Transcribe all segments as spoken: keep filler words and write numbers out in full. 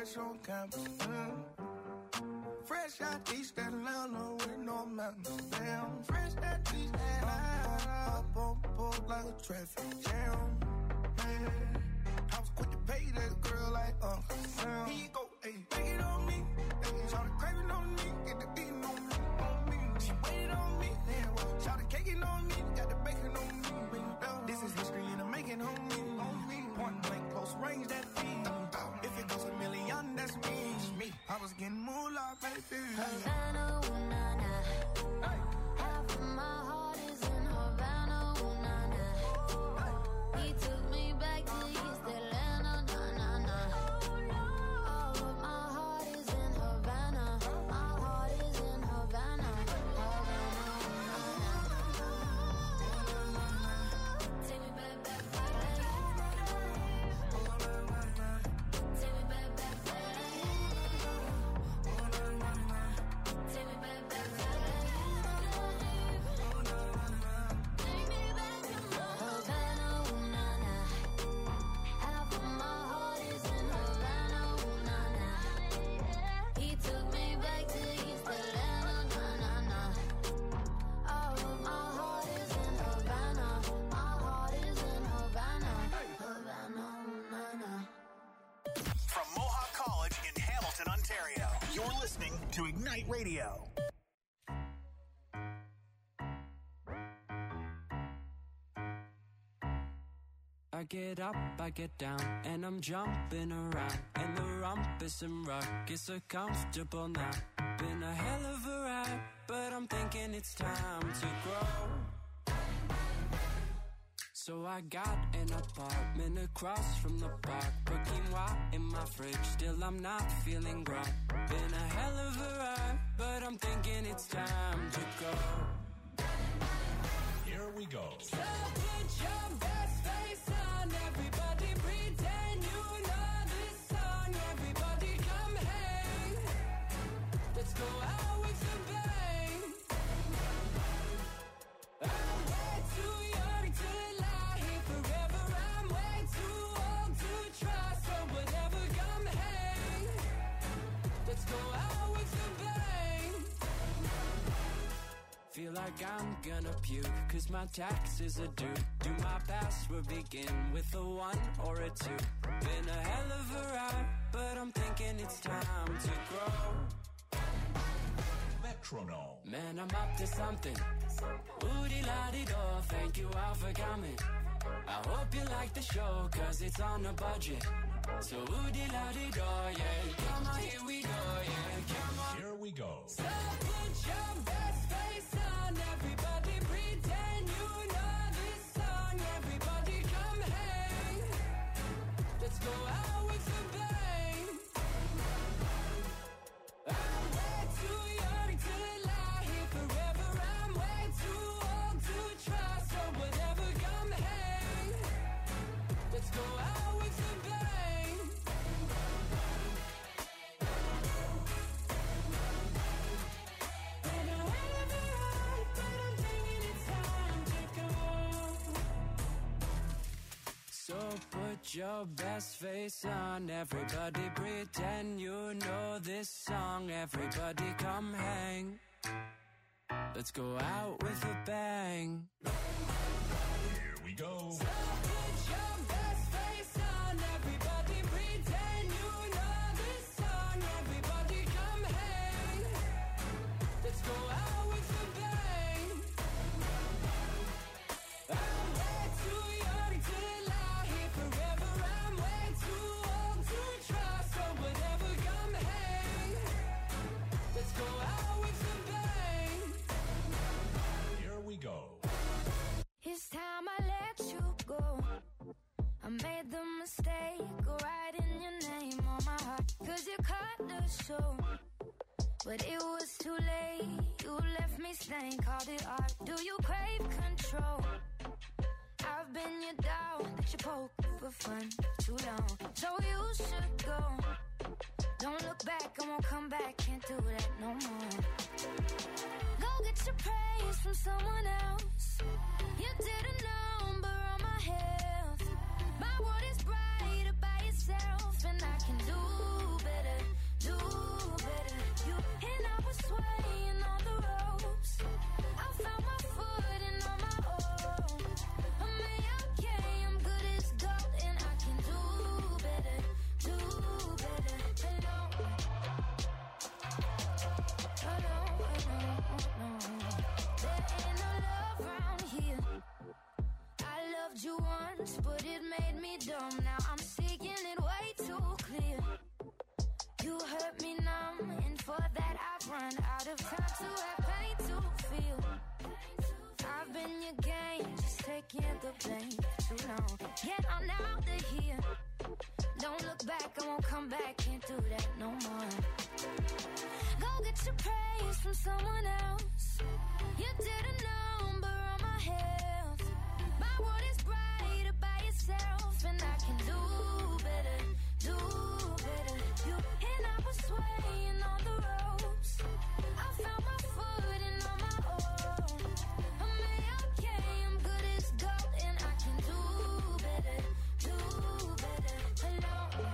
cash on campus. Mm. Fresh out East Atlanta with no mountains. Damn, fresh out East Atlanta. Up on board like a traffic jam. Man, I was quick to pay that girl like Uncle Sam. Here you go, ayy, take it on me. Ayy, shout the craving on me, get the beating on me, on me. She waited on me, damn, well, shout the caking on me, got the bacon on me. This is history and I'm making on me, on me. Point blank, close range, that feed. If it goes a million, that's me. me. I was getting moolah, baby. Havana, ooh, nah, nah. Hey. Half of my heart is in Havana, ooh, nah, nah. Hey. He took me back to East Atlanta, nah, nah, nah. All of my heart is in Havana. My heart is in Havana. Havana, ooh, nah, nah. Take me back, back, back. Take me back, back, back. Take me back, back, back. Take me back to Havana, ooh, nah, nah. Half of my heart is in Havana, ooh, nah, nah. He took me back to East Atlanta, nah, nah, nah. All of my heart is in Havana. My heart is in Havana. Havana, ooh, nah, nah. From Mohawk College in Hamilton, Ontario, you're listening to Ignite Radio. I get up, I get down, and I'm jumping around. And the rumpus and rug is so comfortable now. Been a hell of a ride, but I'm thinking it's time to grow. So I got an apartment across from the park. Put quinoa in my fridge, still I'm not feeling right. Been a hell of a ride, but I'm thinking it's time to go. Here we go. So put your best face on, everybody pretend you know this song. Everybody come hang, let's go out with a bang. I'm way too young to lie here forever. I'm way too old to try, so whatever, come hang, let's go out with a bang. Feel like I'm gonna puke, cause my taxes are due. Do my password begin with a one or a two? Been a hell of a ride, but I'm thinking it's time to grow. Metronome. Man, I'm up to something. Woody-la-di-do, thank you all for coming. I hope you like the show, cause it's on a budget. So woody-la-di-do, yeah. Come on, here we go, yeah. Come on. Here we go. So put your best face on, everybody pretend you know this song. Everybody come hang, let's go out with a bang. I'm way too young to lie here forever. I'm way too old to try, so whatever, come hang, let's go out with a bang. Been a hell of a ride, but I'm thinking it's time to go. So put your best face on, everybody pretend you know this song. Everybody come hang, let's go out with a bang. Here we go. So put your best face on, everybody pretend you know this song. Everybody come hang, let's go out with a bang. I'm way too young to lie here forever. I'm way too old to try, so whatever, come hang, let's go out with a bang. Here we go. It's time I let you go. I made the mistake of writing your name on my heart, cause you cut the show. But it was too late, you left me stained, called it art. Do you crave control? I've been your dog that you poke for fun too long, so you should go. Don't look back, I won't come back, can't do that no more. Go get your praise from someone else. You did a number on my health. My world is brighter by yourself, and I can do better. once, but it made me dumb. Now I'm seeing it way too clear. You hurt me numb, and for that I've run out of time to have pain to feel. I've been your game, just taking the blame for too long. Yet I'm out of here. Don't look back, I won't come back, can't do that no more. Go get your praise from someone else. You did a number on my health. My world is brighter by yourself, and I can do better, do better. You and I was swaying on the ropes. I found my footing on my own. I'm okay, I'm good as gold, and I can do better, do better alone.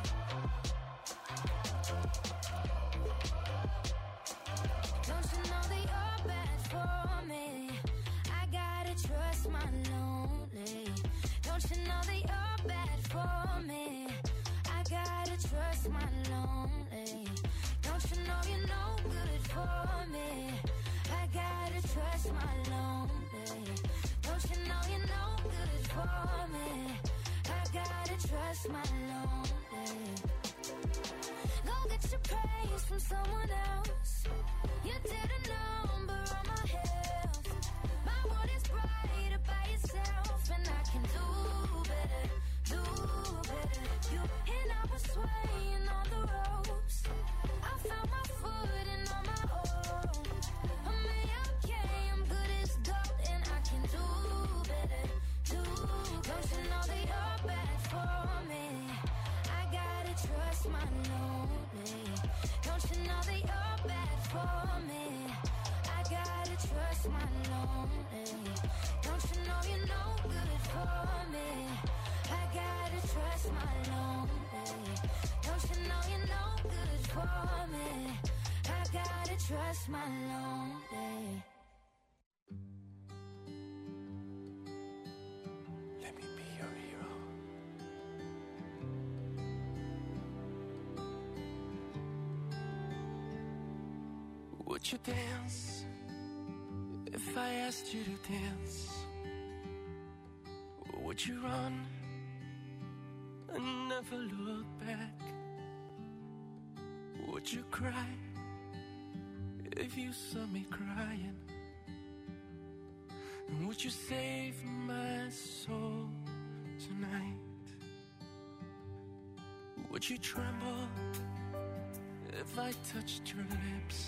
Don't you know that you're bad for me? I gotta trust my lonely. Don't you know that you're bad for me? I gotta trust my lonely. Don't you know you're no good for me? I gotta trust my lonely. Don't you know you're no good for me? I gotta trust my lonely. Go get your praise from someone else. You did a number on my health. My world is brighter by yourself, and I can do better, do better. You and I was swaying on the ropes. I found my footing on my own. I'm okay, I'm good as gold, and I can do better, do better. Don't you know that you're bad for me? I gotta trust my lonely. Don't you know that you're bad for me? I gotta trust my lonely. Don't you know you're no good for me? I gotta trust my lonely. Don't you know you're no good for me? I gotta trust my lonely. Let me be your hero. Would you dance if I asked you to dance? Or would you run and never look back? Would you cry if you saw me crying? And would you save my soul tonight? Would you tremble if I touched your lips?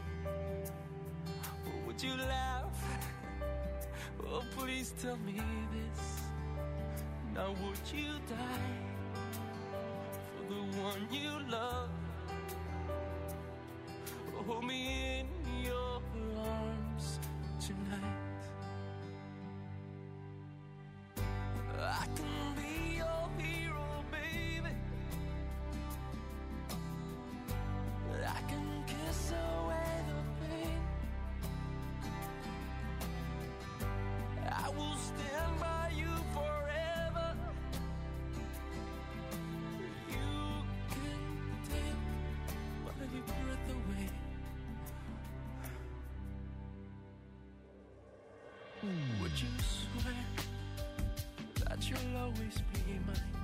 Or would you laugh? Oh, please tell me this. Now would you die for the one you love? Hold me in your arms tonight. I can be your hero, baby. I can kiss away the pain. I will stand by you forever. You can take my breath away. Would you swear that you'll always be mine?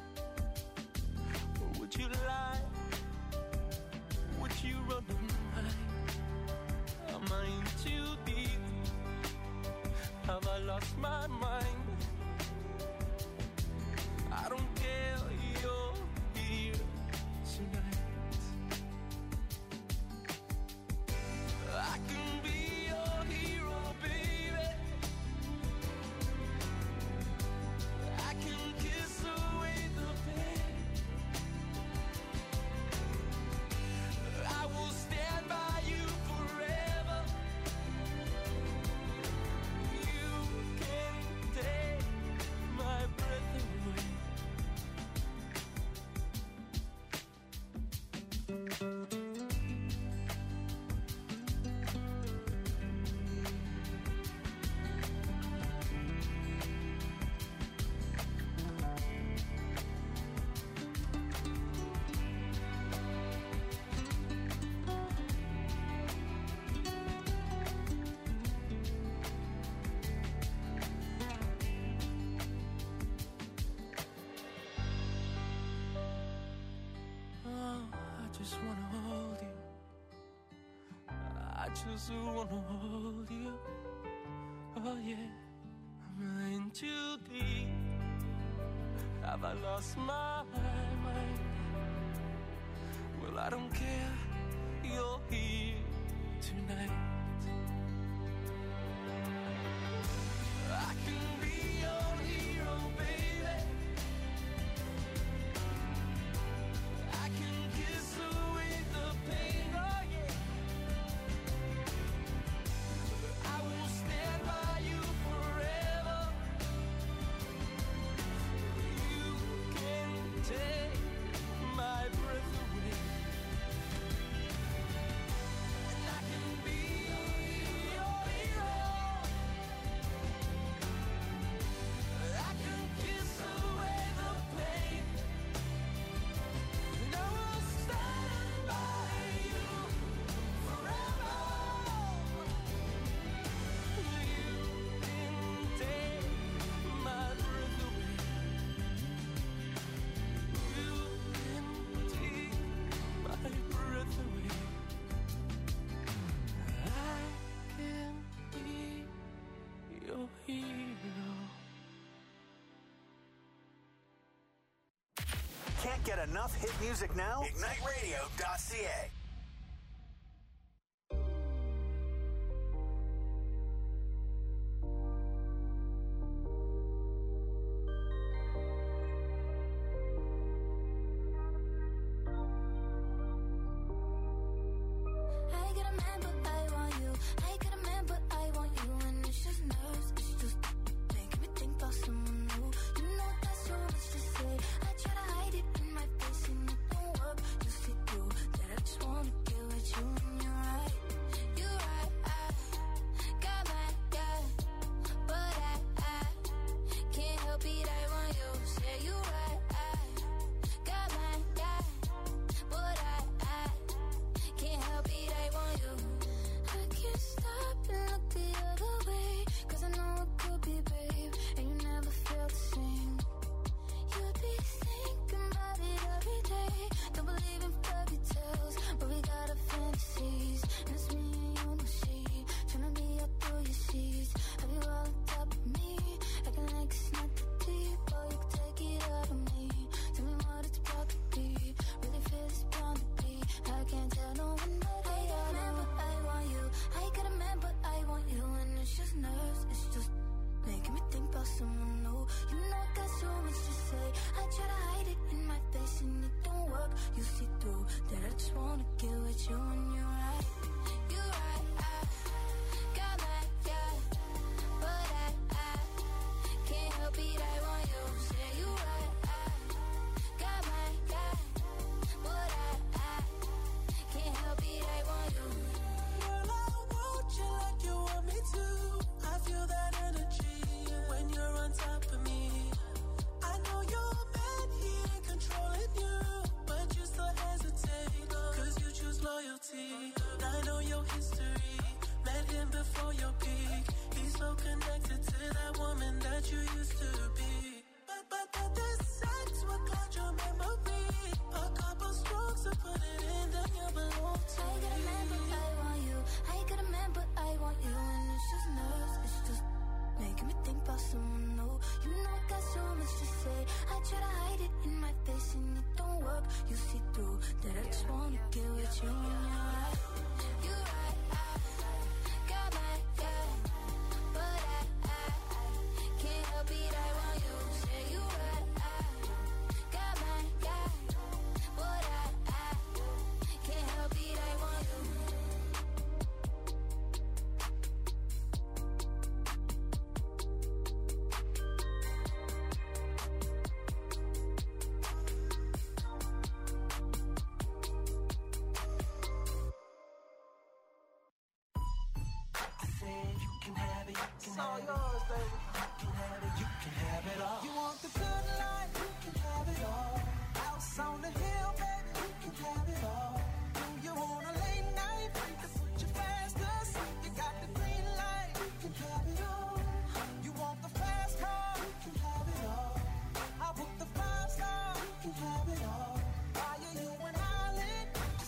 Or would you lie? Would you run and hide? Am I in too deep? Have I lost my mind? I don't care, you're here tonight. I can be your hero, baby. I can kiss away the pain. I will stand by you forever. You can just wanna hold you. I just wanna hold you. Oh yeah, I'm in too deep. Have I lost my mind? Well, I don't care, you're here tonight. I can be your hero, baby. I can kiss away the pain, oh yeah. I will stand by you forever. You can take my breath away, and I can be your hero. I can kiss away the pain, and I will stand by you forever. You can take my breath away. You can take my breath away. I can be your hero. Can't get enough hit music now? Ignite radio dot c a. I get a man, but I want you. I get a man, but I want you. And it's just nerves, it's just making me think about someone new. You know that's so much to say. I try to hide it in my face and it don't work. You see through that I just wanna get with you. And you're right, you're right. I got my guy, but I, I can't help it. I want you. Say you right. I got my guy, but I, I can't help it, I want you. I can't stop and look the other way, cause I know it could be brave, and you never felt the same. You'd be thinking about it every day. Don't believe in fairy tales, but we got our fantasies. And it's me and you, no she, tryna be up through your seas. Have you all on top of me, acting like it's not that deep. Oh, you can take it out of me. Tell me what it's about to be. Really feel it's bound to be. I can't tell no one that I got a man, but I want you. I got a man, but I want you. And it's just nerves, it's just making me think about someone new. You know I got so much to say. I try to hide it in my face and it don't work. You see through that I just wanna get with you. And you're right, you're right. I got my guy, but I, I can't help it, I want you. Say you right. I got my guy, but I, I can't help it, I want you. Girl, I want you like you want me to. I feel that energy when you're on top of me. I know your man, he ain't controlling you, but you still hesitate, cause you choose loyalty. I know your history, met him before your peak. He's so connected to that woman that you used to be. But, but, but the sex will cloud your memory. A couple strokes to put it in, then you belong to I got a man, but I want you. I got a man, but I want you. And it's just nerves, it's just making me think about someone new. You know I got so much to say. I try to hide it in my face and it don't work. You see through that I just wanna get with you. And you're right, you're right. I got my guy, but I, I can't help it, I want you. Say you right. I got my guy, but I, I can't help it, I want you. It's all yours, baby. You can have it, you can have it all. You want the good life, you can have it all. House on the hill, baby, you can have it all. Do you want a late night? You can put your fast us. You got the green light, you can have it all. You want the fast car, you can have it all. I book the five star, you can have it all. Buy you an island, you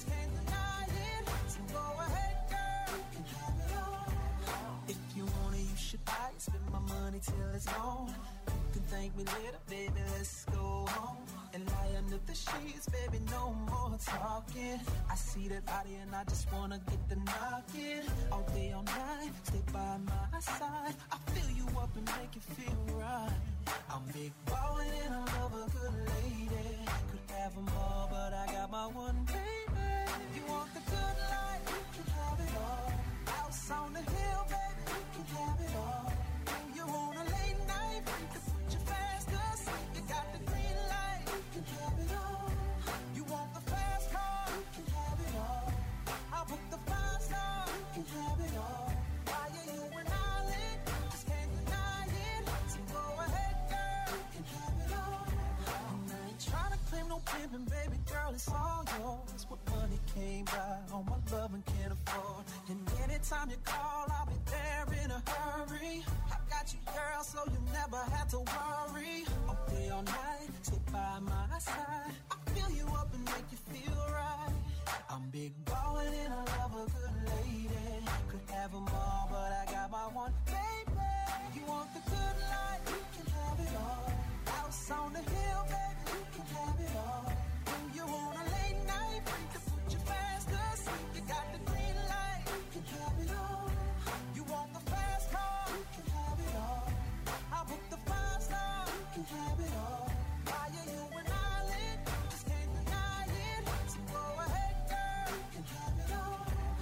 me later, baby, let's go home and lie under the sheets, baby, no more talking. I see that body and I just wanna get the knocking. All day, all night, stay by my side. I fill you up and make you feel right. I'm big ballin' and I love a good lady. Could have them all, but I got my one baby. You want the good life, you can have it all. House on the hill, baby, you can have it all. When you're on a late night, you can put your fast asleep. You got the green light, you can have it all. You want the fast car, you can have it all. I'll book the five star, you can have it all. Why are you an island? Just can't deny it. So go ahead, girl, you can have it all. And I ain't trying to claim no pimpin', baby girl, it's all yours. What money came by, all my love and can't afford. And anytime you call, I'll be there in a hurry. I got you, girl, so you never have to worry. All day, all night, stay by my side. I fill you up and make you feel right. I'm big ballin' and I love a good lady. Could have them all, but I got my one baby. You want the good life, you can have it all. House on the hill, baby, you can have it all. When you're on a late night, you can put your fast asleep. You got the green light, you can have it all. You want the fast car, you can have it all. I'll book the five star, you can have it all. Why are you an island? Just can't deny it. So go ahead, girl, you can have it all.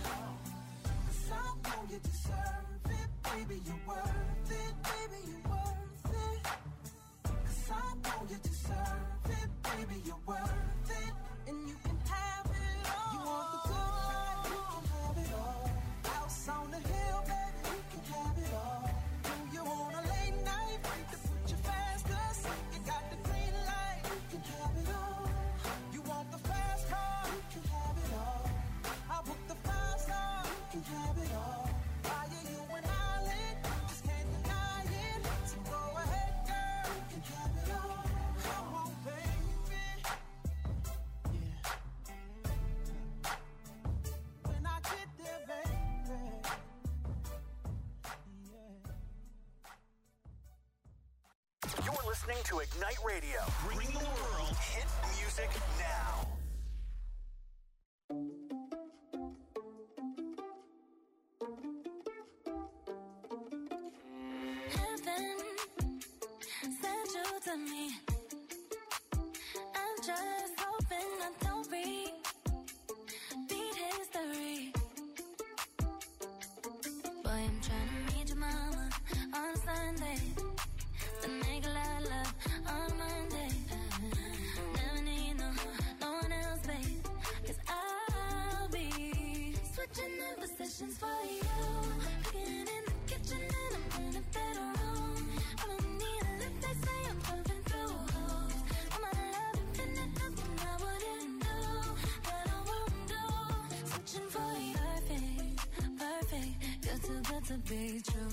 'Cause I know you deserve it, baby, you're worth it, baby, you're worth it. 'Cause I know you deserve it, baby, you're worth it. And you can have it all. You want the good life, you can have it all. House on the hill, baby, you can have it all. When you're on a late night, you can put your fast asleep. You got the green light, you can have it all. You want the fast car, you can have it all. I'll book the five star, you can have it all. Why are you an island? Just can't deny it. So go ahead, girl, you can have it all. Come on, baby. Yeah. When I get there, baby. Yeah. You're listening to Ignite Radio. Bring the world hit music now. Heaven sent you to me. I'm just hoping I don't repeat history. Boy, I'm trying to meet your mama on Sunday. To make a lot of love on Monday. Never need no, no one else, babe. 'Cause I'll be switching the positions for you. Cooking in the kitchen and I'm in the bedroom. I don't need a lift, they say I'm pumping through holes. I'm out of love, infinite, nothing I wouldn't do, that I won't do. Switching for you, perfect, perfect. You're too good to be true.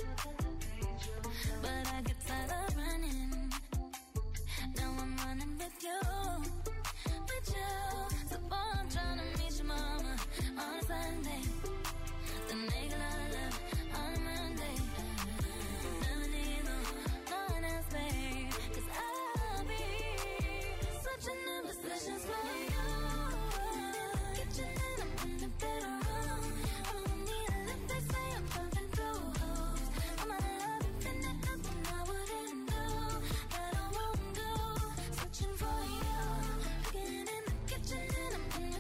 But I get tired of running. Now I'm running with you, with you. So boy, I'm trying to meet your mama on a Sunday. Then make a lot of love on a Monday. Never need no, no one else, babe. 'Cause I'll be switching the positions for you. Kitchen and I'm in the bedroom. I don't need a lift, they say I'm pumping through holes. I'm out of love, infinite, nothing I wouldn't do, that I won't do. Switching for you. Cooking in the kitchen and I'm in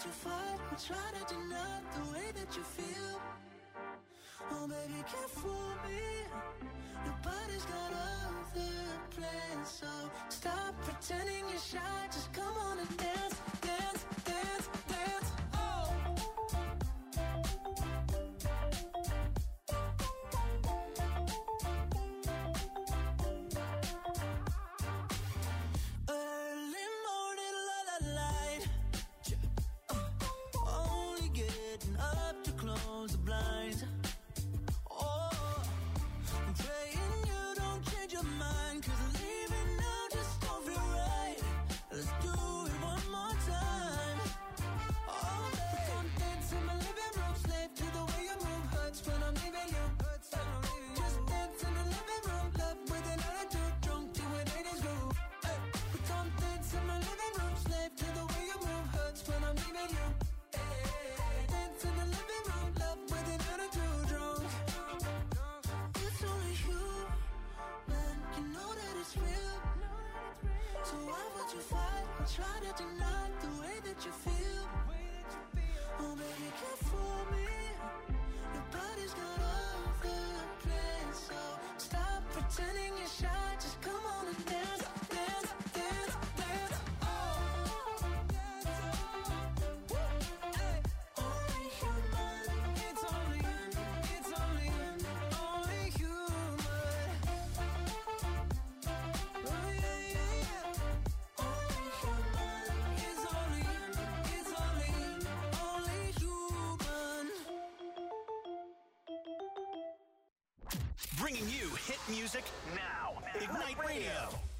would you fight or try to deny the way that you feel? Oh baby, can't fool me. Your body's got other plans, so stop pretending you're shy. Just come on and dance, dance, dance, dance. Oh. Early morning, la la light. Uh, only getting up to close the blinds. Praying you don't change your mind, 'cause leaving now just don't feel right. Let's do it one more time. Oh, baby, come dance in my living room, slave to the way you move. Hurts when I'm leaving you. Just dance in the living room, love with an attitude, drunk to an eighties groove. Hey, we come dance in my living room, slave to the way you move. Hurts when I'm leaving you. Hey, dance in the living room, love with an attitude, drunk. It's only you, man, you know that it's real. So why would you fight or try to deny the way that you feel? Oh baby, can't fool me. Your body's got other plans, so stop pretending you're shy. Just come on and dance, dance, dance, dance. Oh, hey, only human. It's only, it's only, only human. Oh yeah, yeah, yeah. Only human. It's only, it's only, only human. Bringing you hit music now. Ignite Radio.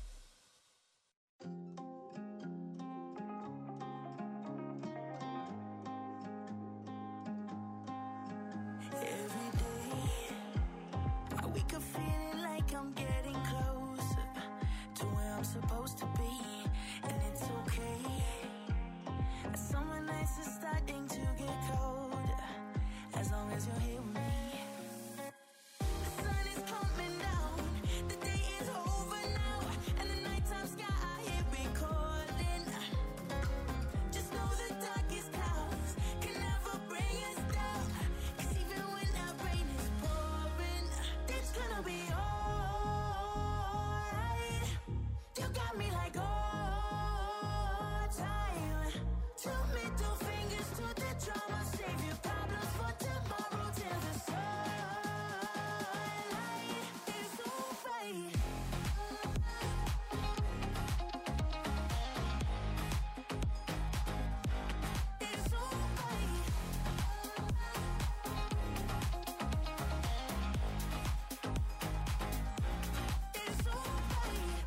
Every day, I wake up feeling like I'm getting closer to where I'm supposed to be, and it's okay. Summer nights are starting to get colder, as long as you're here with me. The sun is coming down, the day is over now, and the nighttime sky I hear it calling. Just know the darkest clouds can never bring us down, 'cause even when that rain is pouring, it's gonna be alright. You got me like all time. Two middle fingers to the drama, save your problems for tomorrow till the sunlight is alright. It's alright. It's alright.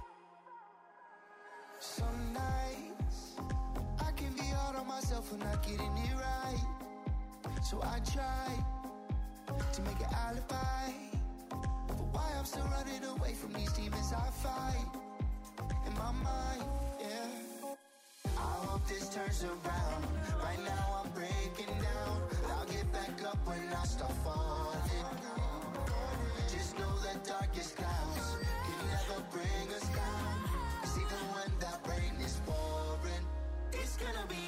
Some nights I can be hard on myself for not getting it right. So I try to make an alibi for why I'm still running away from these demons I fight in my mind, yeah. I hope this turns around. Right now I'm breaking down. I'll get back up when I start falling. Just know the darkest clouds can never bring us down. 'Cause even when that rain is pouring, it's gonna be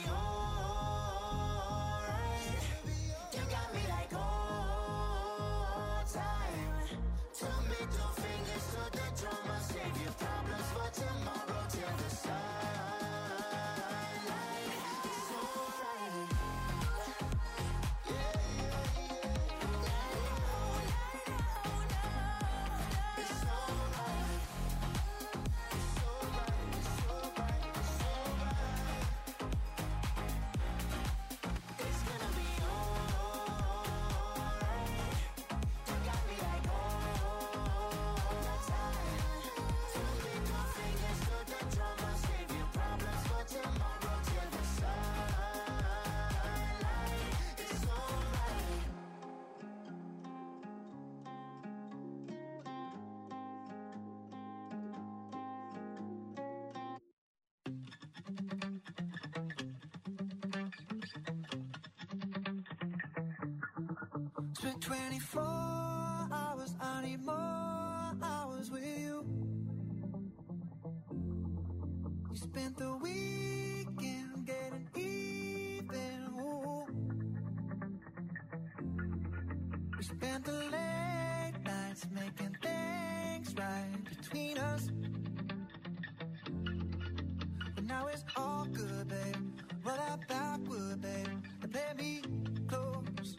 alright. You got me like all time. Two middle fingers to the drama, save your problems for tomorrow till the sunlight. It's alright. Yeah, yeah, yeah. It's alright. It's alright. It's alright. It's alright. It's gonna be alright. You got me like all time. Two middle fingers to the drama, save your problems for tomorrow till the sunlight. It's alright. Spent twenty-four hours, I need more hours with you. You spent the weekend getting even spent the late nights making things right between us. But now it's all good, babe. Roll that backward, babe, and play me close.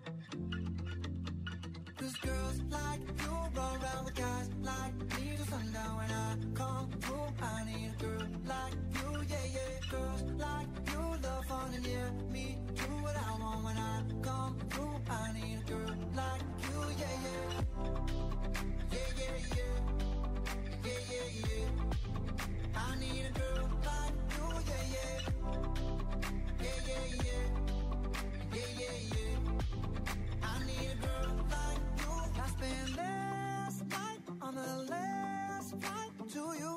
Cause girls like you run around with guys like me till sundown. When I come through, I need a girl like you, yeah, yeah. Girls like you love fun and yeah, me do what I want. When I come through, I need a girl like you, yeah, yeah. Yeah, yeah, yeah. Yeah, yeah, yeah. I need a girl like you, yeah, yeah. Yeah, yeah, yeah. Yeah, yeah, yeah. I need a girl like you. I spent last night on the last flight to you.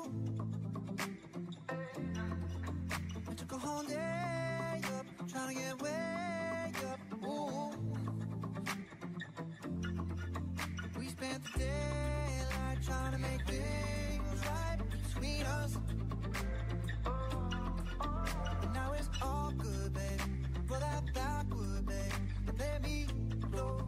I took a whole day up, trying to get way up. Ooh. We spent the daylight trying to make things right between us. But now it's all good, babe. Roll that backward, babe, and play me close.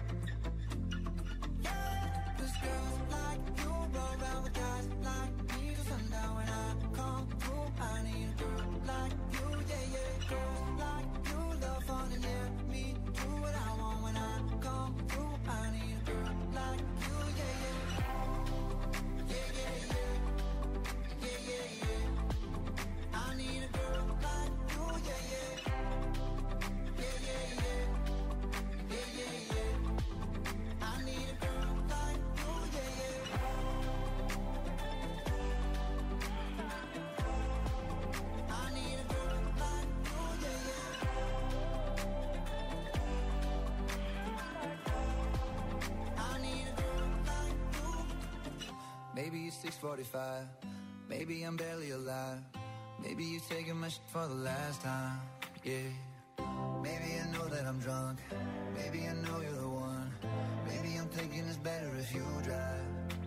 Yeah, cause girls like you run around with guys like me till sundown. When I come through, I need a girl like you, yeah, yeah. Girls like you love fun and yeah, me do what I want. When I come through, I need a girl like you, yeah, yeah. Yeah, yeah, yeah. Yeah, yeah, yeah. I need a girl like you, yeah, yeah. Yeah, yeah, yeah. Yeah, yeah, yeah. I need a girl like you, yeah, yeah. I need a girl like you, yeah, yeah. I need a girl like you. Maybe it's six forty-five. Maybe I'm barely alive. Maybe you're taking my shit for the last time. Yeah. Maybe I know that I'm drunk. Maybe I know you're the one. Maybe I'm thinking it's better if you drive.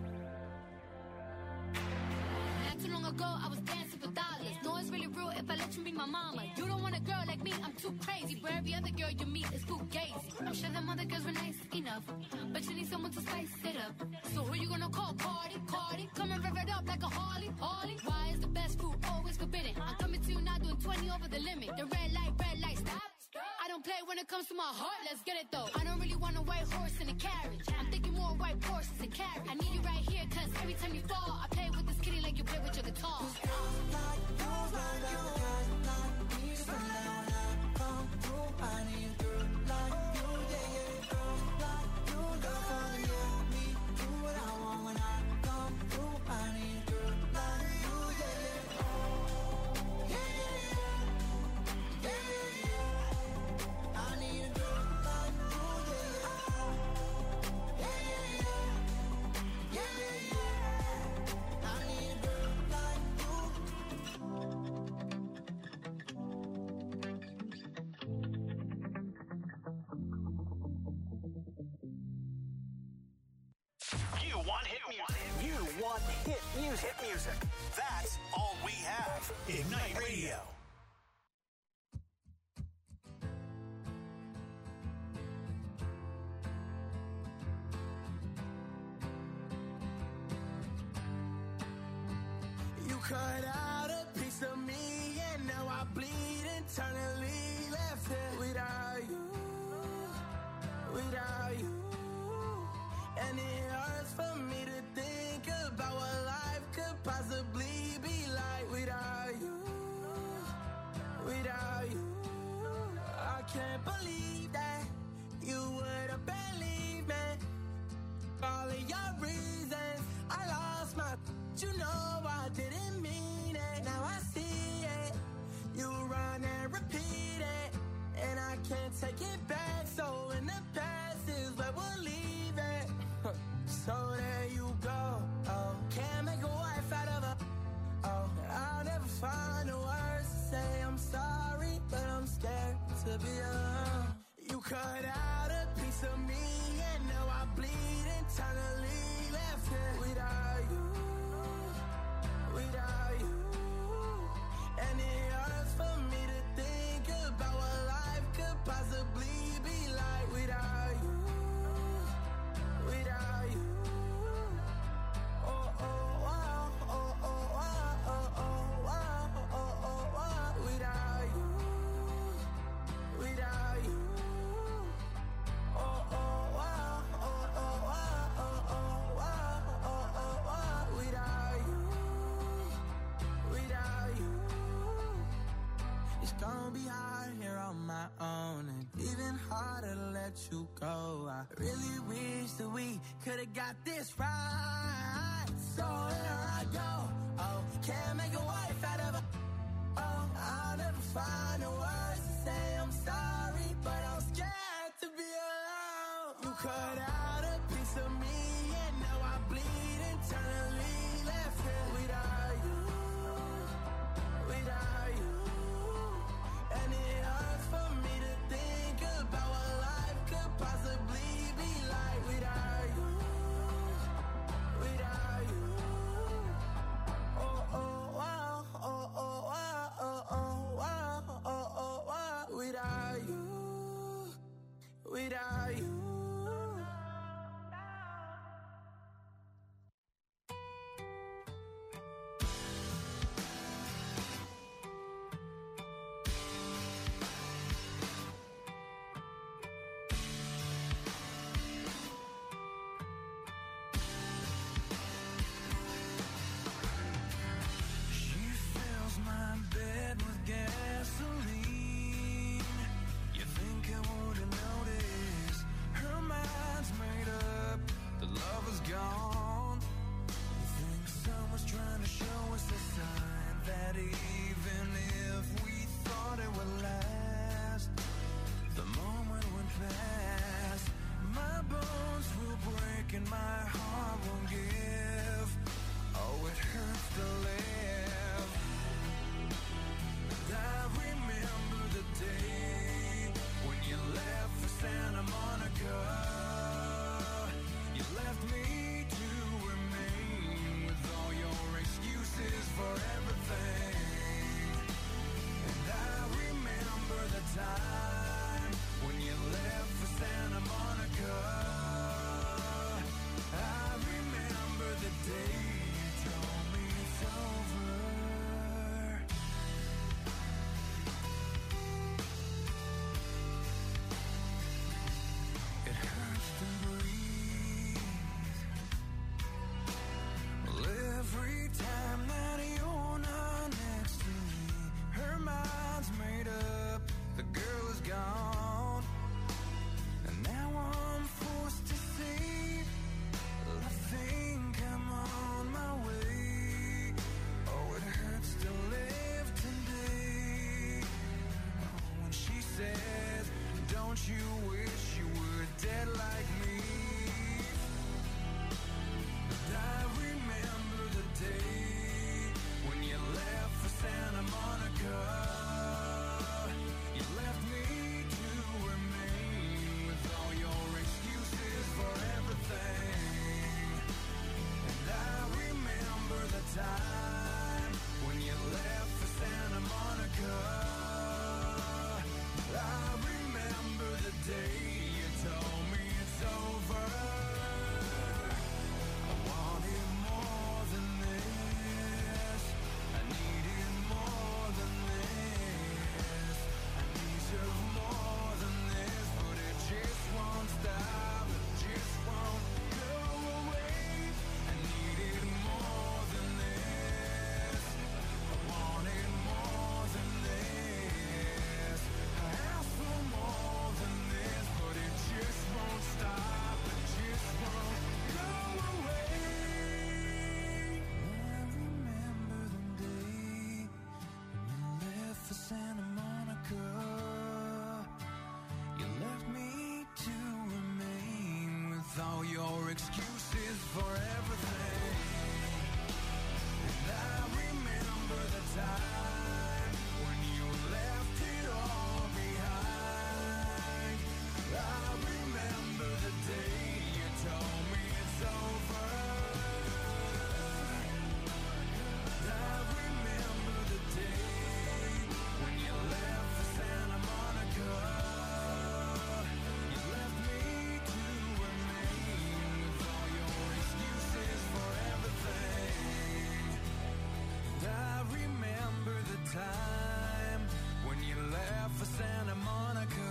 Not too long ago, I was dancing for dollars. No, it's really real if I let you be my mama. You don't want a girl like me, I'm too crazy. Where every other girl you meet is fugazi. I'm sure them other girls were nice enough, but you need someone to spice it up. So who you gonna call? Cardi, Cardi. Come and rev it up like a Harley, Harley. Why is the best food always forbidden? I'm coming to you now doing twenty over the limit. The red light, red light, stop. I don't play when it comes to my heart, let's get it though. I don't really want a white horse in a carriage. I'm thinking more white horses and carriage. I need you right here, cause every time you fall, I play with this kitty like you play with your guitar. Like you run around with guys like me till sundown. When I come through, I need a girl like you, yeah, yeah. Girls like you love fun and yeah, me do what I want. When I come through, I need a girl like you, yeah, yeah. Yeah, yeah, yeah. Yeah, yeah, yeah. I need a girl like you, yeah, yeah. Yeah, yeah, yeah. Yeah, yeah, yeah. I need a girl like you. You want hit music. You want hit music. Hit music. That's all we have. Ignite Radio. You cut out a piece of me and now I bleed internally. Left here without you, without you. And it hurts for me to think about what life could possibly be like without you, without you. I can't believe that you would have believed me. All of your reasons, I lost my. You know I didn't mean it. Now I see it. You run and repeat it, and I can't take it back. So in the past is where we'll leave it. So there you go. Oh, can't make a wife out of a. Oh, I'll never find the words to say I'm sorry, but I'm scared to be alone. You cut out a piece of me, and now I bleed internally. Left here without you, without you. And it hurts for me to think about what life could possibly be like without you. gonna be hard here on my own, and even harder to let you go. I really wish that we could've got this right. So here I go. Oh, can't make a wife out of a. Oh, I'll never find the words to say I'm sorry, but I'm scared to be alone. You cut out a piece of me, and now I bleed internally. Left here without you, without you. And it hurts for me to think about what life could possibly be like without you, without you. Oh, oh, wow, oh, oh, wow, oh, oh, wow, oh, oh, wow. Without you, without you. She fills my bed with gasoline. You think I wouldn't notice? Her mind's made up, the love is gone. You think someone's trying to show us a sign that even if we thought it would last, the moment went past. My bones will break and my heart won't give. Oh, it hurts to live. I remember the day when you left for Santa Monica. You left me to remain with all your excuses for everything. And I remember the time when you left for Santa Monica. I remember the day you told me it's over. It hurts to breathe. Well, every time that you're not next to me, her mind's made up, the girl is gone. And now I'm forced to say, I think I'm on my way. Oh, it hurts to live today. Oh, when she says, don't you wish you were dead like me? But I remember the day when you left for Santa Monica. You left me to remain with all your excuses for everything. And I remember the time when you left for Santa Monica. I remember the day you told me it's over. I wanted more than this. I needed more than this. I deserve more than this, but it just won't stop. It just won't go away. I needed more than this. I wanted more than this. I asked for more than this, but it just won't stop. It just won't go away. I remember the day when you left for Santa Monica. You left me to remain with all your excuses for everything. And I remember the time when you left it all behind. I remember the day you told me it's over. I remember the day when you left for Santa Monica. You left me to remain with all your excuses for everything. And I remember the time when you left for Santa Monica.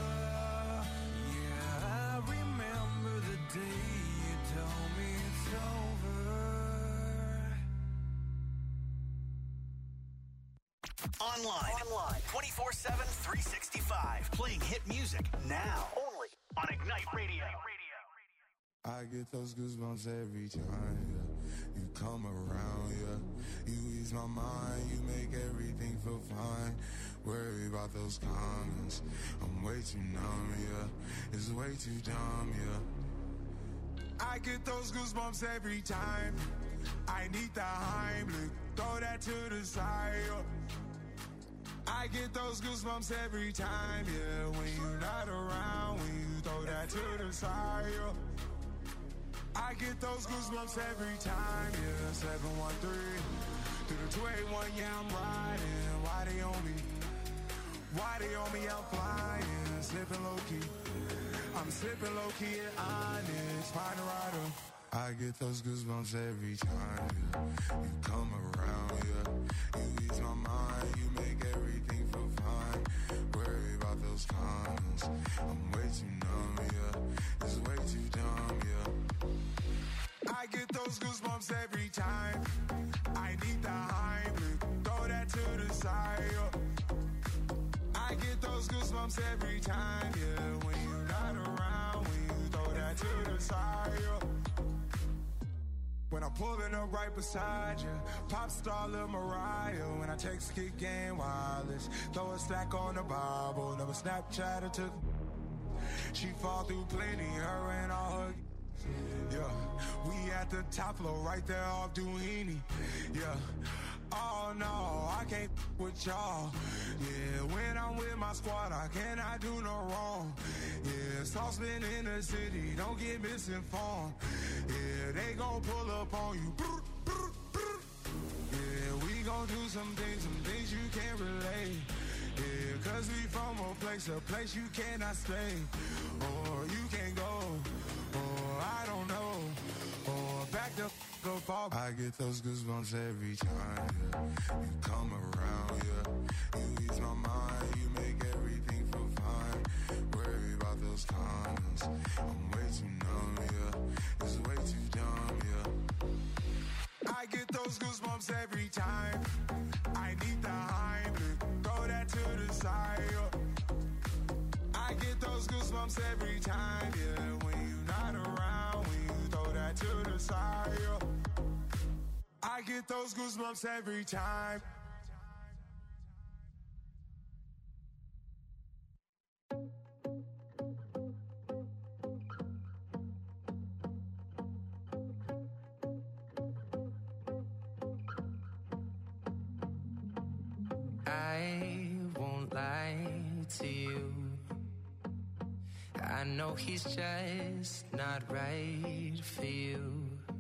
Yeah, I remember the day you told me it's over. Online. Online. twenty-four music now, only on Ignite Radio. I get those goosebumps every time, yeah. You come around, yeah. You ease my mind, you make everything feel fine. Worry about those comments, I'm way too numb, yeah. It's way too dumb, yeah. I get those goosebumps every time. I need the Heimlich, throw that to the side, yeah. I get those goosebumps every time, yeah. When you're not around, when you throw that to the side, yeah. I get those goosebumps every time, yeah. seven one three through the two eight one, yeah, I'm riding. Why they on me? Why they on me? I'm flying, slipping low key. I'm slipping low key at Onyx, find a rider. I get those goosebumps every time, yeah. You come around, yeah. You ease my mind, you make everything feel fine. Worry about those comments, I'm way too numb, yeah. It's way too dumb, yeah. I get those goosebumps every time. I need the Heimlich, throw that to the side, yeah. I get those goosebumps every time, yeah. When you're not around, when you throw that to the side, yeah. When I'm pulling up right beside you, pop star Lil Mariah. When I text kick game wireless, throw a stack on the Bible. Never Snapchat or took. She fall through plenty, her and all her. Yeah, we at the top floor, right there off Duini. Yeah, oh no, I can't with y'all. Yeah, when I'm with my squad, I cannot do no wrong. Yeah, saucepan in the city, don't get misinformed. Yeah, they gon' pull up on you. Yeah, we gon' do some things, some things you can't relate. Yeah, cause we from a place, a place you cannot stay. Or you can't go, or I don't know. Or back the f*** up. I get those goosebumps every time, yeah. You come around, yeah. You ease my mind, you make everything feel fine. Worry about those comments, I'm way too numb, yeah. It's way too dumb, yeah. I get those goosebumps every time. I need the Heimlich, throw that to the side, yeah. I get those goosebumps every time, yeah. When you're not around, when you throw that to the side, yeah. I get those goosebumps every time. I won't lie to you. I know he's just not right for you.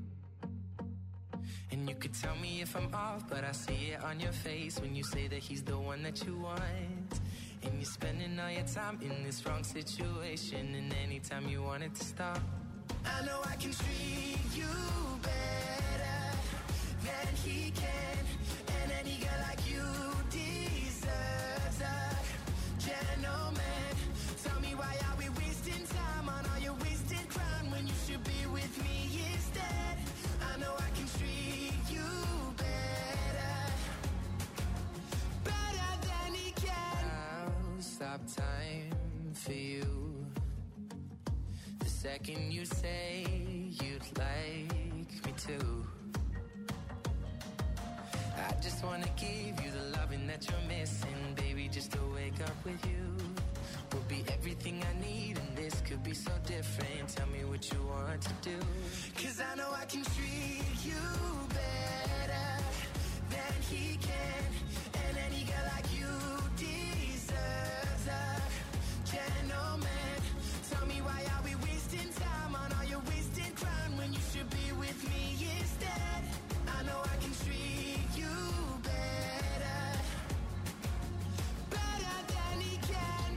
And you could tell me if I'm off, but I see it on your face when you say that he's the one that you want. And you're spending all your time in this wrong situation, and anytime you want it to stop, I know I can treat you better than he can. And any girl like you deserves a gentleman. Tell me, why are we wasting time on all your wasted crown when you should be with me instead? I know I can treat you better, better than he can. I'll stop time for you the second you say you'd like me to. I just wanna give you the loving that you're missing, baby, just to wake up with you will be everything I need, and this could be so different. Tell me what you want to do, 'cause I know I can treat you better than he can. And any girl like you deserves a gentleman. Tell me, why are we wasting time on all your wasted crown when you should be with me instead? I know I can treat you better, better than he can,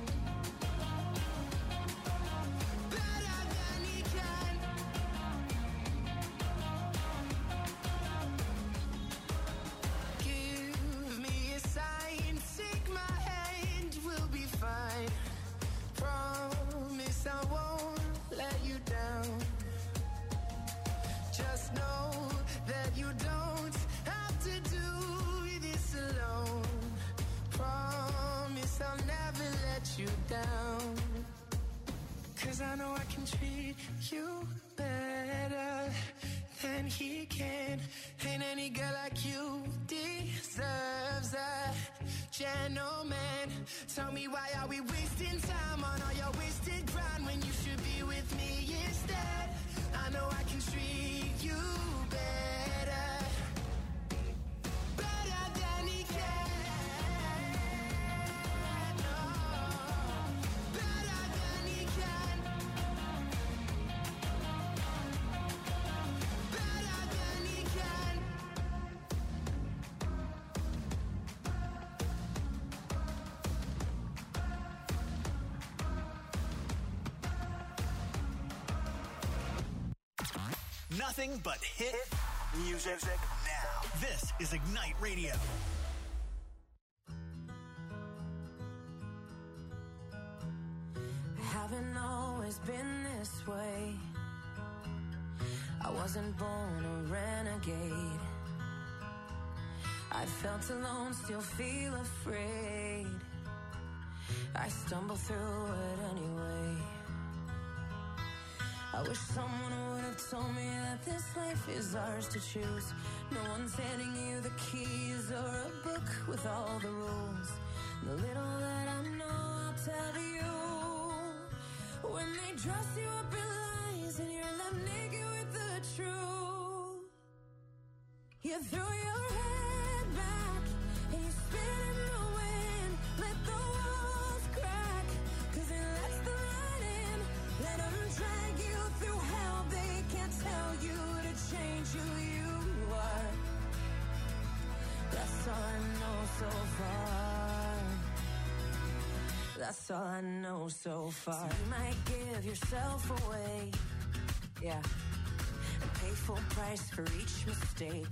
better than he can. 'cause I know I can treat you better than he can. Ain't any girl like you deserves a gentleman. Tell me, why are we wasting time on all your wasted grind when you should be with me instead? I know I can treat you better, better than he can. No, better than he can. Better than he can. Nothing but hit music now. This is Ignite Radio. Haven't always been this way. I wasn't born a renegade. I felt alone, still feel afraid. I stumble through it anyway. I wish someone would have told me that this life is ours to choose. No one's handing you the keys or a book with all the rules. The little that I know, I'll tell you. When they dress you up in lies and you're left naked with the truth, you throw your head back and you spin in the wind. Let the walls crack, 'cause it lets the light in. Let them drag you through hell. They can't tell you to change who you are. That's all I know so far. That's all I know so far. So you might give yourself away, yeah, and pay full price for each mistake.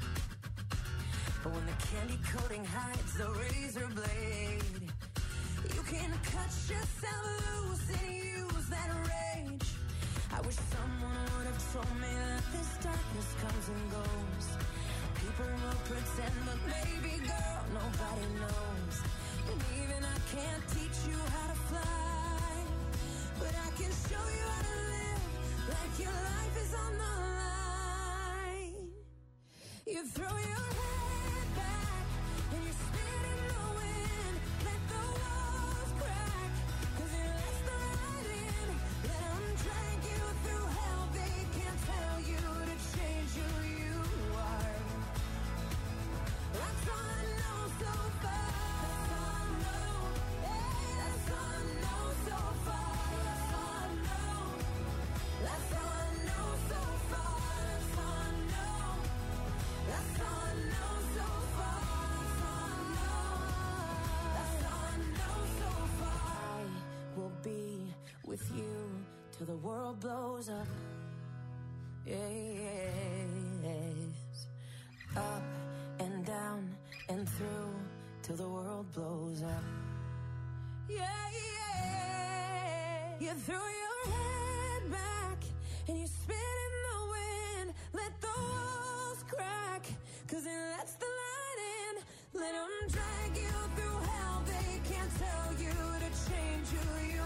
But when the candy coating hides the razor blade, you can cut yourself loose and use that rage. I wish someone would have told me that this darkness comes and goes. People will pretend, but baby girl, nobody knows. And even I can't teach you how to fly, but I can show you how to live like your life is on the line. You throw your head back and you spin in the wind. Let the walls crack, 'cause it lets the light in. Let them drag you through hell. They can't tell you to change who you are. That's all I know so far. That's all I know. Hey, that's all I know so far. That's all I know. That's all I know so far. That's all I know. That's all I know so far. That's all I know. That's all I know so far. I will be with you till the world blows up. Yes. Up and down and through till the world blows up. Yeah, yeah. You throw your head back and you spin in the wind. Let the walls crack, 'cause it lets the light in. Let them drag you through hell. They can't tell you to change who you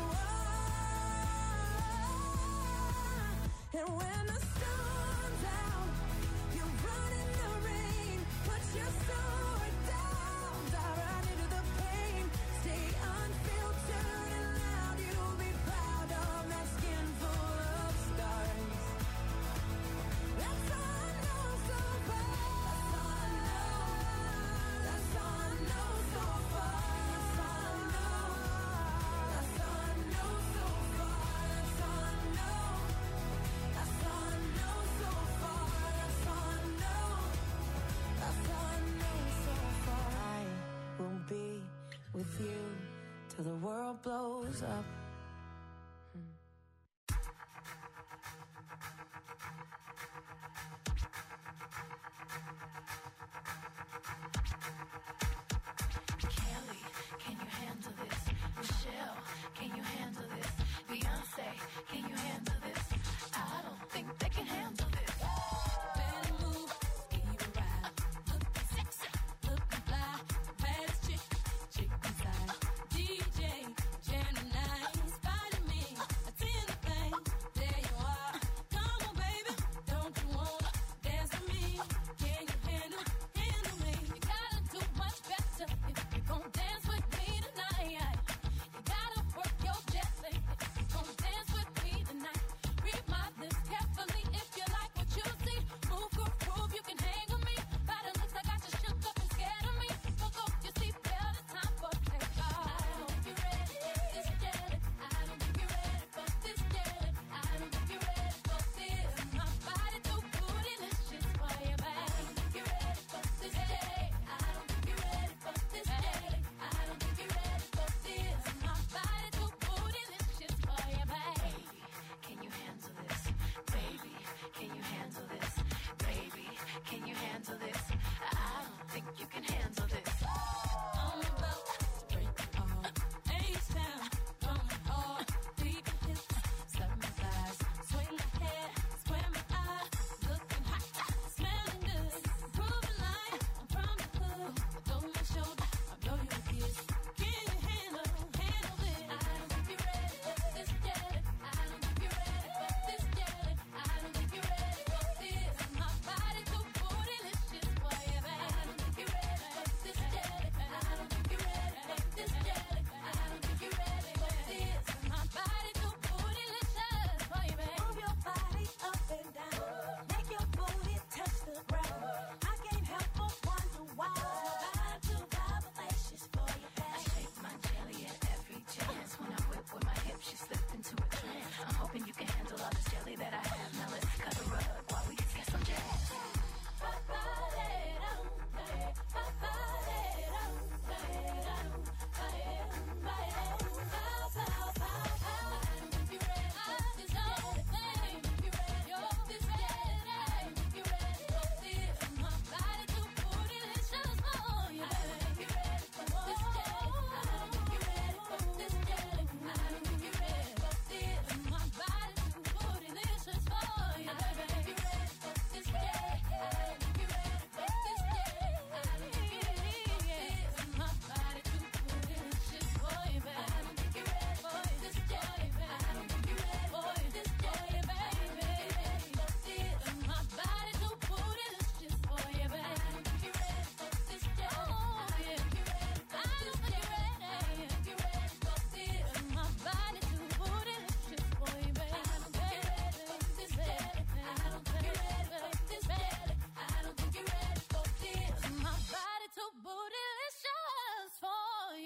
are. And when the sun's out, you run in the rain. Put your sword down, dive right into the pain. Stay unfiltered and loud. You'll be proud of that skin full of scars. That's all I know so far. That's all I know. That's all I know so far. That's all I know. That's all I know so far. That's all I know. That's all I know so far. That's all I know. That's all I know so far. I will be with you till the world blows up. Kelly, can you handle this? Michelle, can you handle this? Beyonce, can you handle this? I don't think they can handle this. Better move, even ride. Looking sexy, looking fly. Baddest chick, chick inside. D J, Janet Nine.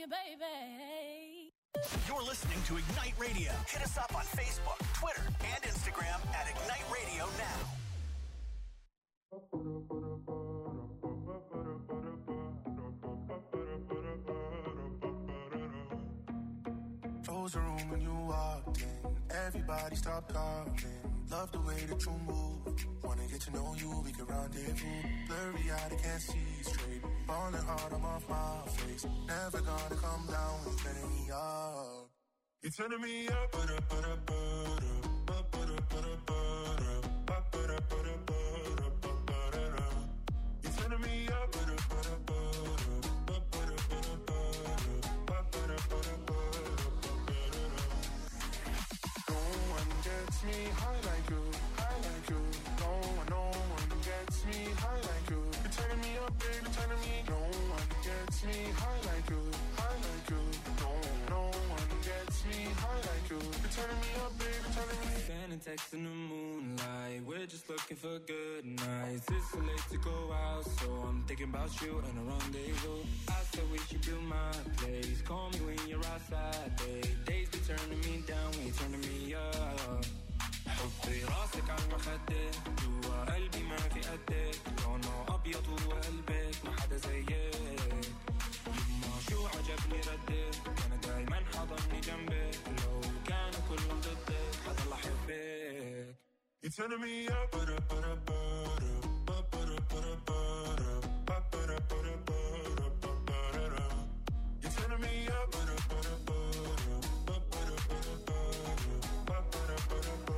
you, baby. You're listening to Ignite Radio. Hit us up on Facebook, Twitter, and Instagram at Ignite Radio Now. Close the room when you walked in. Everybody stop talking. Love the way that you move. Wanna get to know you, we can rendezvous. Blurry eyed, I can't see straight. Falling hard, I'm off my face. Never gonna come down when you're turning me up. You're turning me up, but up, but up, but up, but up, but up, but up, but up, but up, but up. You're turning me up, but up, but up, but up, but up, but up, but up, but up. No one gets me high like you, high like you. No one, no one gets me high like you. You're turning me up, baby, turning me. No one gets me high like you, high like you. No, no one gets me high like you. You're turning me up, baby, turning me. Sending texts in the moonlight. We're just looking for good nights. It's so late to go out, so I'm thinking about you and a rendezvous. I said we should do my place. Call me when you're outside, babe. Days be turning me down, we turning me up. حطي راسك على المخدة جوا قلبي ما في قدك لونه أبيض وقلبك ما حدا زيك يما شو عجبني ردك أنا دايما حضني جنبك لو كانوا كلهم ضدك حضل أحبك. You're turning me up, but up, but up, but up, but up, but up, but up, but up, but up, but up, but up. You're turning me up, but up, but up, but up, but up, but up, but up, but up.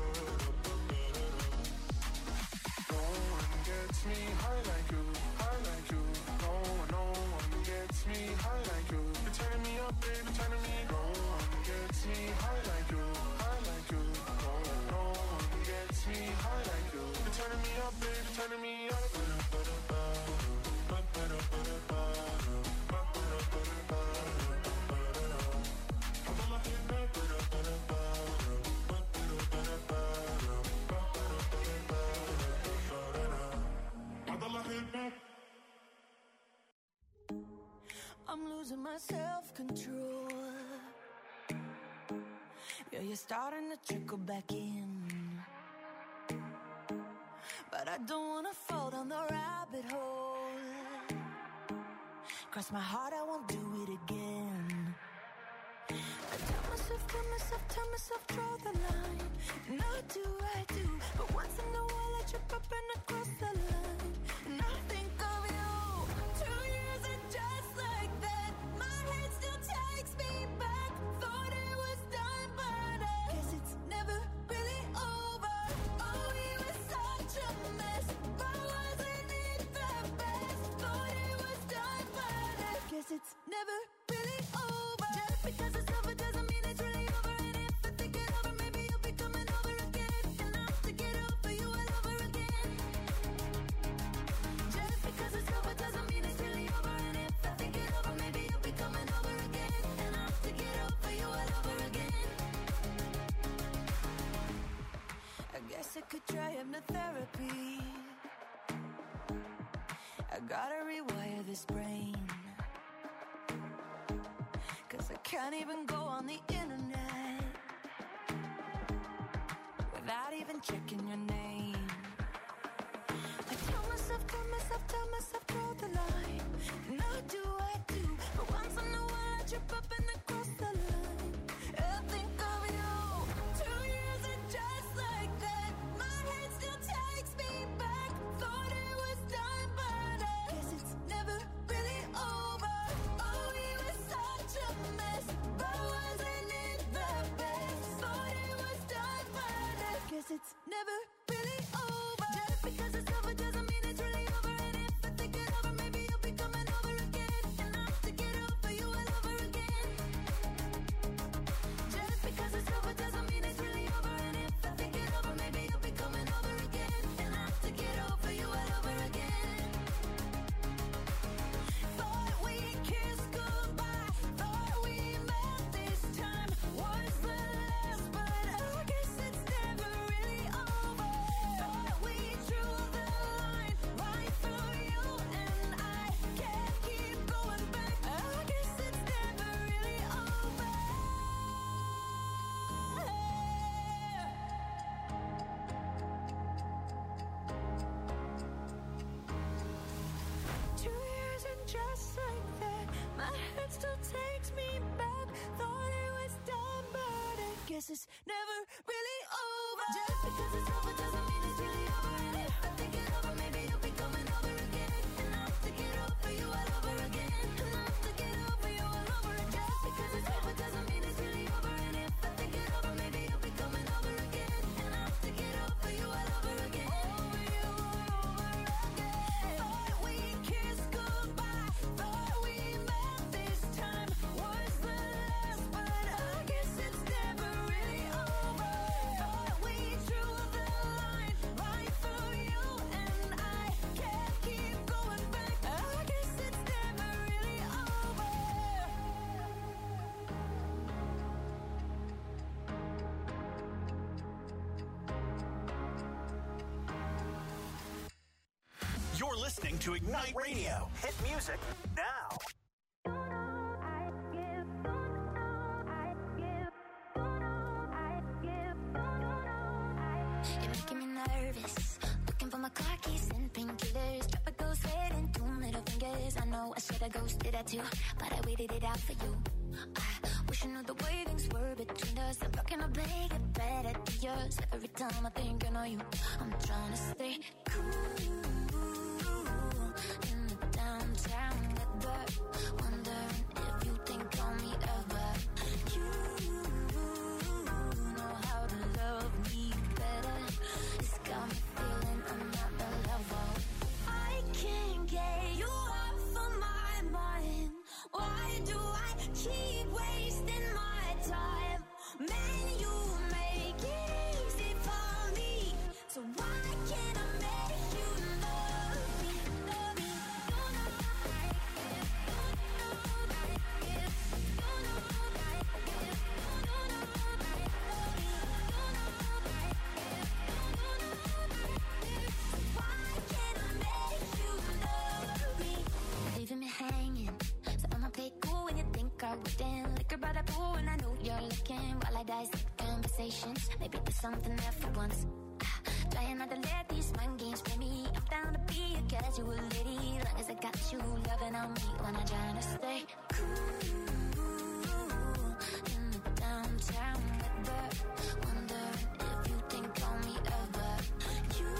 No one gets me high like you, high like you. No one, no one gets me high like you. You're turning me up, baby, turning me. No one gets me high like you, high like you. No, no one gets me high like you. You're turning me up, baby, turning me up. I'm losing my self-control. Yeah, you're starting to trickle back in. But I don't wanna fall down the rabbit hole. Cross my heart, I won't do it again. I tell myself, tell myself, tell myself, draw the line. And I do, I do. But once in a while I trip up and I cross the line. And I think of you. Two years are just like that. My head still takes me back. Thought it was done, but I guess it's never really over. Oh, we were such a mess. But wasn't it the best? Thought it was done, but I guess it's never really over. Just because it's over doesn't mean it's really over. And if I think it over, maybe you'll be coming over again. And I'll have to get over you all over again. Just because it's over doesn't mean it's really over. And if I think it over, maybe you'll be coming over again. And I'll have to get over you all over again. I guess I could try hypnotherapy. I gotta rewire this brain. Cause I can't even go on the internet without even checking your name. I tell myself, tell myself, tell myself, draw the line. And I do, I do. But once in a while I trip up and I cross the line. I think of you. Two years are just like that. My head still takes me back. Thought it was done, but I guess it's never really over. Oh, we were such a mess. But wasn't it the best? Thought it was done, but I guess it's never really over. Just because it's over doesn't mean it's really over. And if I think it over, maybe you'll be coming over again. And I'll have to get over you all over again. Just because it's over doesn't mean it's really over. And if I think it over, maybe you'll be coming over again. And I'll have to get over you all over again. Thought we kissed goodbye. Thought we met this time was the last. But I guess it's never really over. it still takes me back. Thought it was done, but I guess it's never really over. Just because it's over doesn't mean it's really over. And if I think it over, maybe you'll be coming over again. And I'll have to get over you all over again. And I'll have to get over you all over again. Just because it's over doesn't mean it's really over. And if I think it over, maybe you'll be coming over again. And I'll have to get over you all over again. Over you all over again. Thought we kissed goodbye. Thought we met this time was the last, but I guess it's never really over. Thought we drew the line right through you and I can't keep going back. I guess it's never really over. You're listening to Ignite Radio. Hit music now. You're making me nervous. Looking for my car keys and painkillers. Drop a ghost head and two middle fingers. I know I should have ghosted that too, but I waited it out for you. I wish I knew the way things were between us. I'm talking to make it better to yours. Every time I think I know you, I'm trying to stay cool in the downtown weather. Wondering if you think on me ever. You know how to love me better. It's got me feeling I'm not the level. I can't get you off of my mind. Why do I keep wasting my time? Man, you make it easy for me. So why can't I make you love me? Love me. Don't know like it. Don't know like it. Don't know like it. Don't know like it. Love me. Don't know like it. Don't know like it. Why can't I make you love me? Leaving me hanging. So I'ma play cool when you think I wouldn't. Liquor by the pool and I know you're looking. While I dissect conversations, maybe there's something there for once. Ah, trying not to let these mind games play me. I'm down to be a casual lady, long as I got you loving on me when I'm trying to stay cool in the downtown weather. Wondering if you think on me ever. You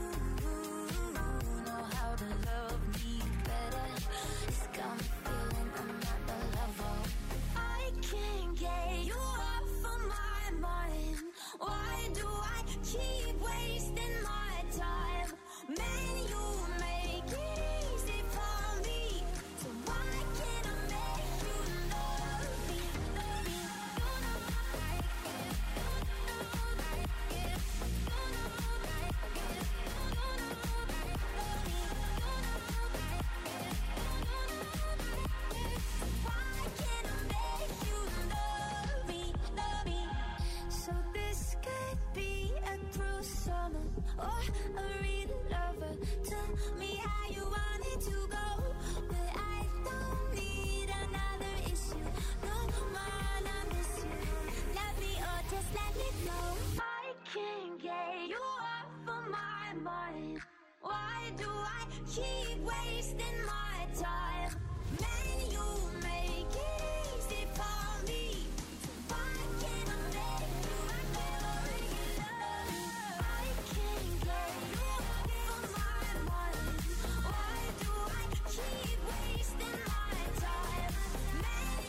know how to love me better. It's got me feeling I'm not the level. I can't get you off of my mind. Why do I keep wasting my time? Man, you make it easy for me. So why can't I make you love me? Love me. Don't know like it. Don't know like it. Don't know like it. Don't know like it. Love me. Don't know like it. Don't know like it. Why can't I make you love me? Love me. So this could be a cruel summer or a real lover. Tell me how you want it to go, but I don't need another issue. No man, I miss you. Love me or just let it go. I can't get you off of my mind. Why do I keep wasting my time?